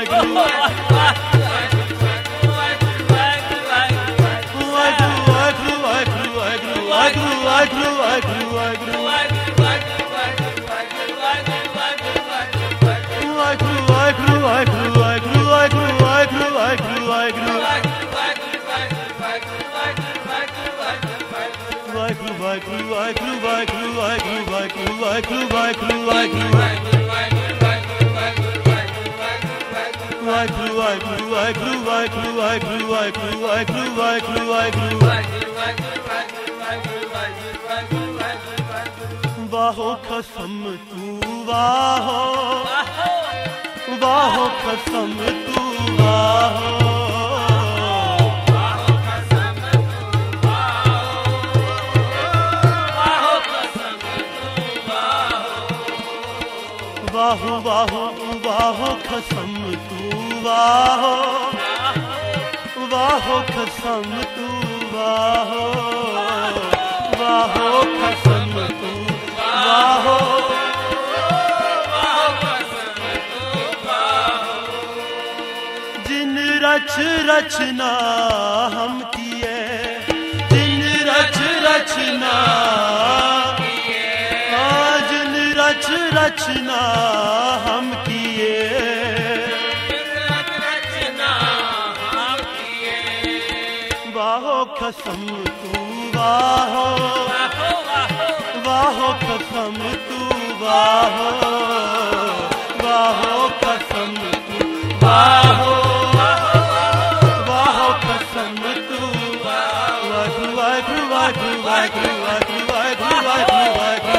ਵਾਹੋ ਖਸਮ ਤੂੰ ਵਾਹੋ ਵਾਹੋ ਖਸਮ ਤੂੰ ਵਾਹੋ ਵਾਹੋ ਖਸਮ ਤੂੰ ਵਾਹੋ ਵਾਹੋ ਵਾਹੋ ਖਸਮ ਤੂੰ ਵਾਹੋ ਵਾਹੋ ਖਸਮ ਤੂੰ ਵਾਹੋ ਵਾਹੋ ਖਸਮ ਤੂੰ ਵਾਹੋ जिन रच रचना हम किए जिन रच रचना जिन रच रचना हम किए वाहो खसम तू वाहो वाहो खसम तू वाहो वाहो खसम तू वाहो वाहो खसम तू वागु वागु वागु वागु वागु वागु वागु वागु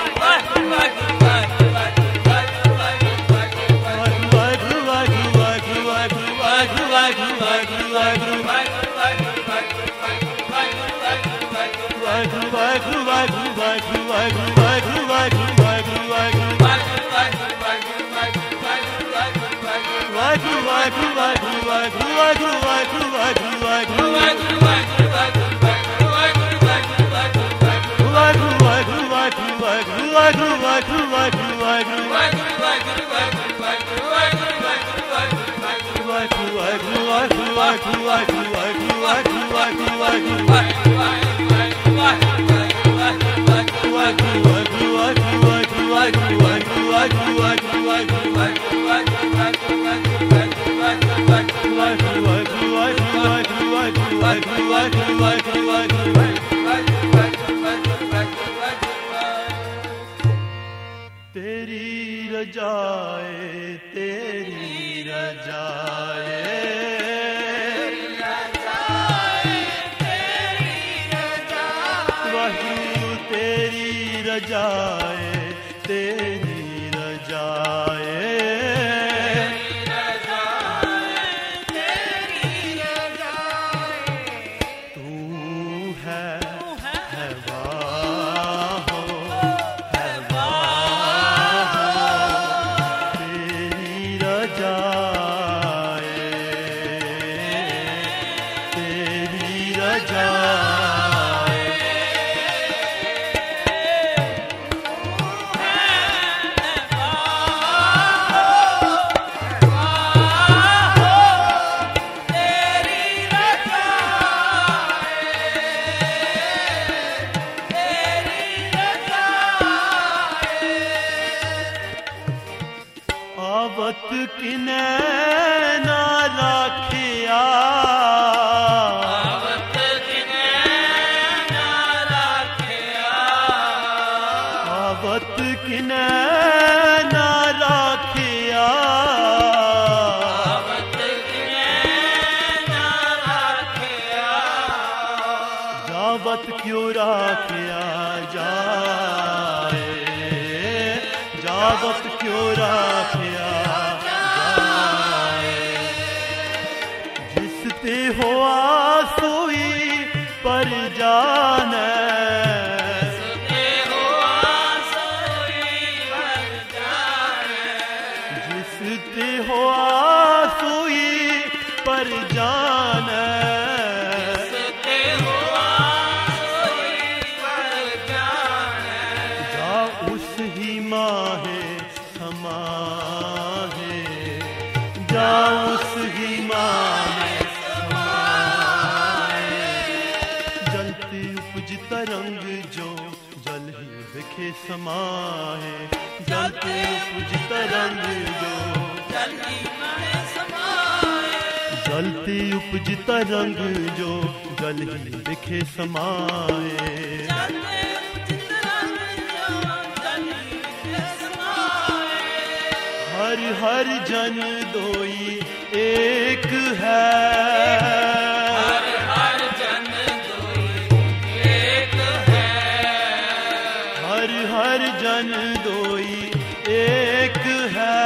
तेरी रजाए तेरी रजाए वाहिगुरू तेरी रजाए तेरी रजाए आवत किने ना राखिया आवत किने ना राखिया आवत किने ना राखिया आवत किने ना राखिया जावत क्यों राखिया जाए जावत क्यों राखिया जाए जिस ते हो आसोई पर जाने जिस ते हो आसोई पर जाने जा उस ही माहे समाहे जा जलते उपज तरंग जो जल ही बिखे समाए, जलते उपज तरंग जो जल ही में समाए, जलते उपज तरंग जो जल ही बिखे समाए, जलते उपज तरंग जो जल ही में समाए। हर हर जन दोई एक है, हर जन दोई एक है, हर हर जन दोई एक है,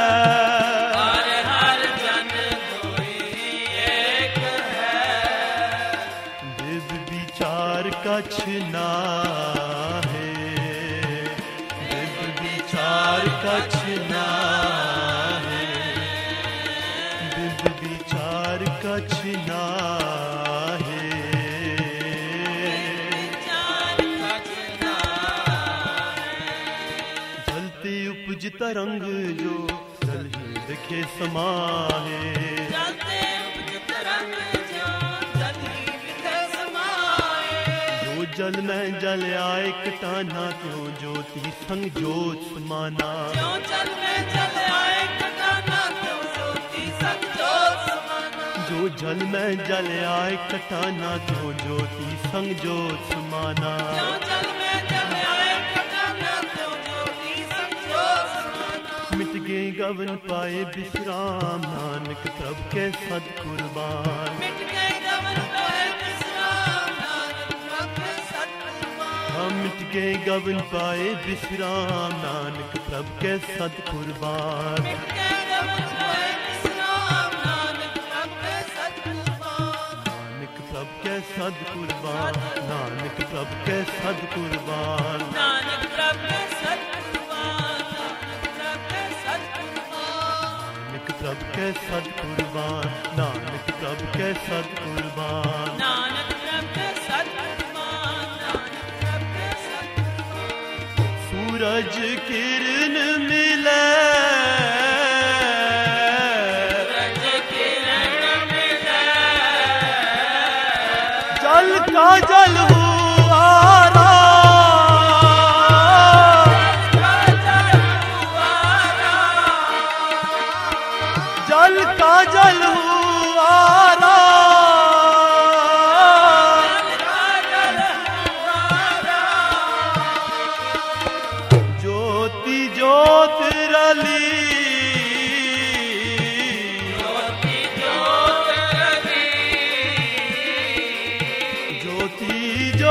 हर जन दोई एक है। दिव्य विचार कछ ना है, दिव्य विचार कछ ना है, दिव्य विचार कछ ना है। विचार कछना जलते उपज तरंग जो जल ही दिखे समाए, जलते उपज तरंग जो जल ही बिखे समाए। जो जल में जल आए कटाना क्यों ज्योति संग जोत समाना, जो जल में जल आए कटाना क्यों ज्योति संग जोत समाना, जो जल में जल आए कटाना क्यों ज्योति संग जोत समाना। जो जल में जल आए कटाना क्यों ज्योति संग जोत समाना। मिट गए गवन पाए विश्राम नानक प्रभ के सद कुर्बान, मिट गए गवन पाए विश्राम नानक प्रभ के सत्कुर्बान। हम मिट गए गवन पाए विश्राम नानक प्रभ के सद कुर्बान। मिट गए गवन पाए विश्राम नानक प्रभ के सत्कुर्बान। नानक प्रभ के सद कुर्बान, नानक प्रभ के सद कुर्बान, नानक प्रभ के सत्कुर्बान, नानक प्रभ के सत्कुर्बान। नानक प्रभ के सद कुर्बान, नानक प्रभ के सद कुर्बान। नानक प्रभ के सत्कुर्बान। सूरज किरण मिले, सूरज किरण मिले, जल का जल हुआ राम, जल का जल हुआ राम, ज्योति ज्योत रली, ज्योति ज्योत रवि, ज्योति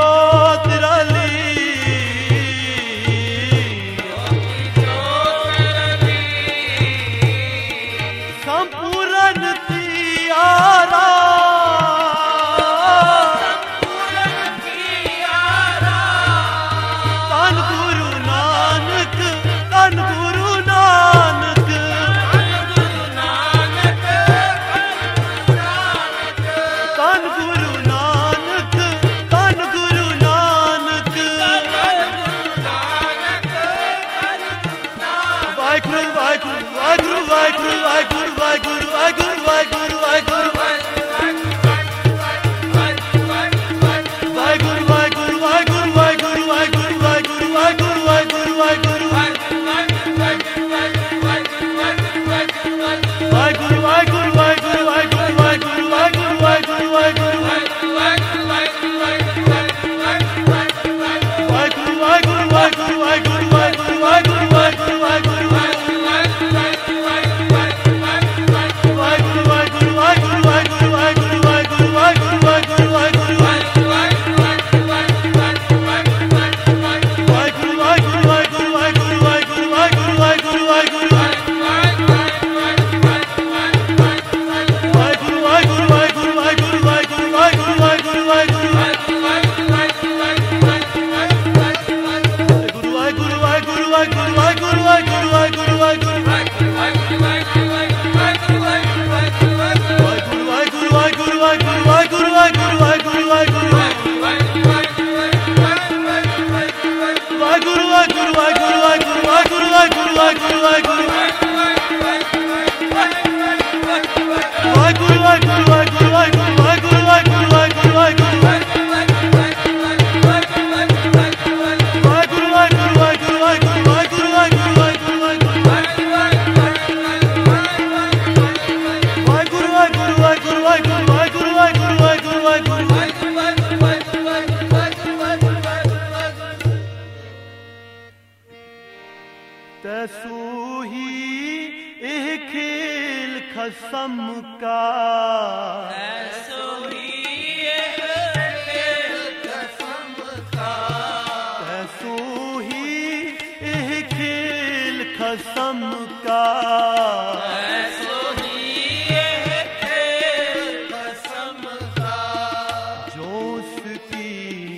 तैसू ही एह खेल खसम का, ऐसो ही एह खेल खसम का, तैसू ही एह खेल खसम का, ऐसो ही एह खेल खसम का, जोश की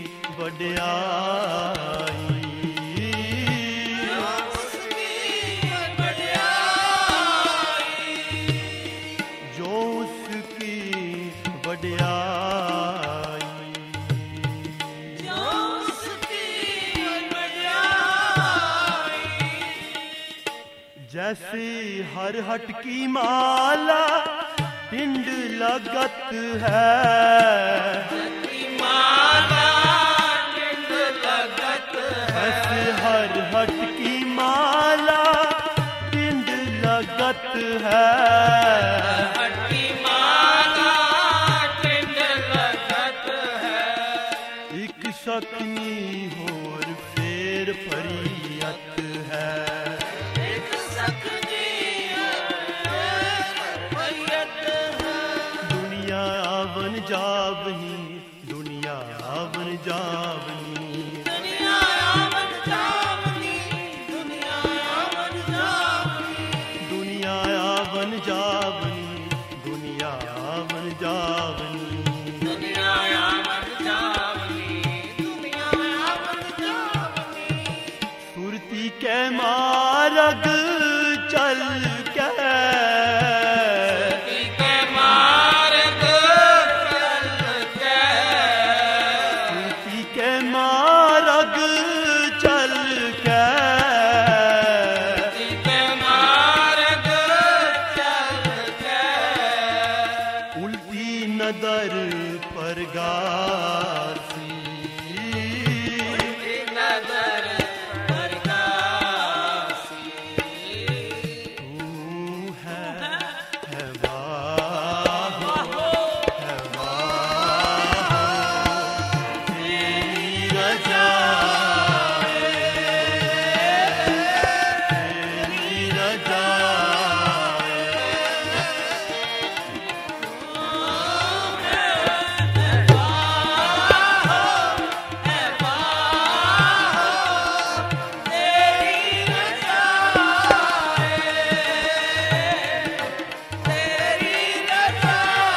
वड्याई, उसकी वड्याई, जोश की वड्याई, जो उसकी वड्याई, जैसे हर हट की माला पिंड लगत है, की माला पिंड लगत है, ऐसे हर हट की माला पिंड लगत है, हट्टी माला पिंड लगत है, एक सकनी होर फेर फरियत है, एक सकनी फरियत है, दुनिया आवन जावनी, दुनिया आवन जावनी, दुनिया आवन जावनी, दुनिया आवन जावनी, दुनिया आवन जावनी, दुनिया आवन जावनी, दुनिया आवन जावनी, दुनिया आवन जावनी, सुरती के मार्ग चल के, के मार्ग चल के, सुरती के मार्ग चल के, के मार्ग चल के, उल्टी नदर पर गासी, नजर परगासी, तू है वाहो, है वाहो, तेरी रजा, तेरी रजा, तेरी रजा तेरी रजा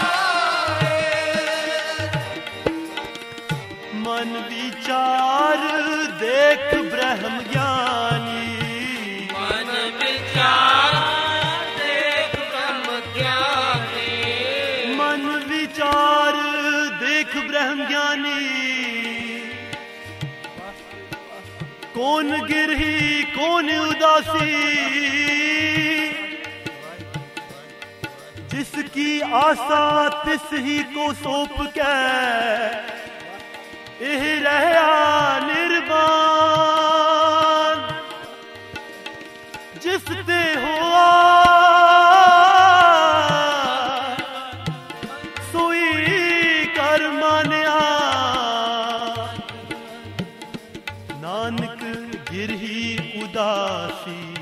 मन विचार देख ब्रह्म ज्ञानी, मन विचार देख ब्रह्म ज्ञानी, मन विचार देख ब्रह्म ज्ञानी, कौन गिरही कौन उदासी, जिसकी आशा तिस ही को सौंप के एह रहया निर्वाण, जिस ते होआ सोई कर मानिया, नानक गिरही उदासी,